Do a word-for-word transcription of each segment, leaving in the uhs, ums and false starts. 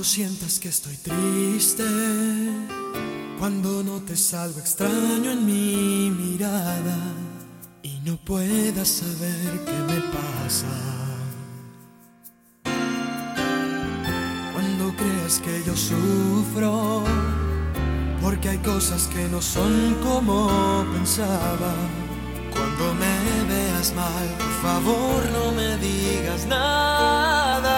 Sientas que estoy triste, cuando notes algo extraño en mi mirada y no puedas saber qué me pasa, cuando creas que yo sufro porque hay cosas que no son como pensaba, cuando me veas mal, por favor no me digas nada.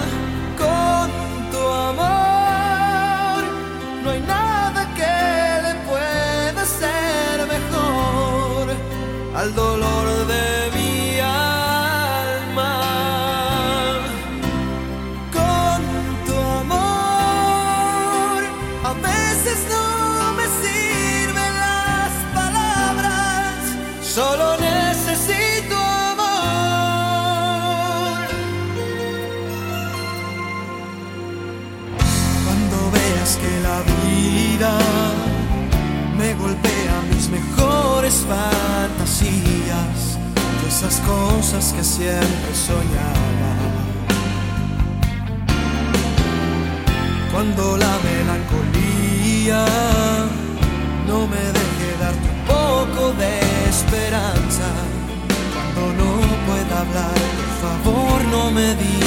Amor, no hay nada que le pueda ser mejor al dolor de mi alma. Con tu amor, a veces no me sirven las palabras, solo necesito que la vida me golpea mis mejores fantasías, de esas cosas que siempre soñaba. Cuando la melancolía no me deje darte un poco de esperanza, cuando no pueda hablar, por favor no me digas